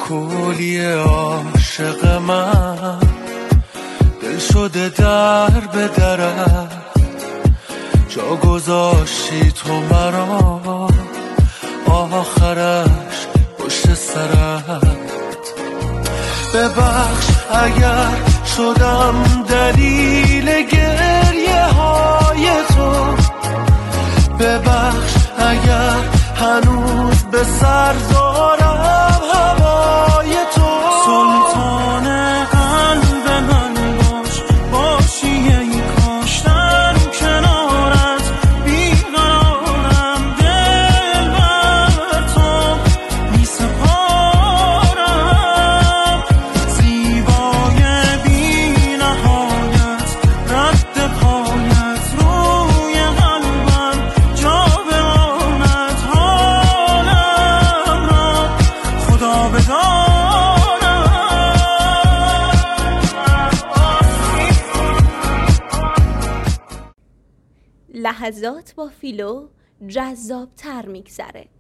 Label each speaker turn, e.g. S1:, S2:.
S1: کولی عاشق من، دل شده در به درت، جا گذاشتی تو مرا آخرش پشت سرت. ببخش اگر شدم دلیل گریه های تو، ببخش اگر هنوز به سر دارم هوای تو. سلطان قلب من باش، باشی ای کاشتن کنارت، بیقرارم دل بر تو می سپارم. زیبای بی نهایت رد پایت روی قلبم، جا بماند حالم را خدا بدارم.
S2: لحظات با فیلو جذاب‌تر میگذره.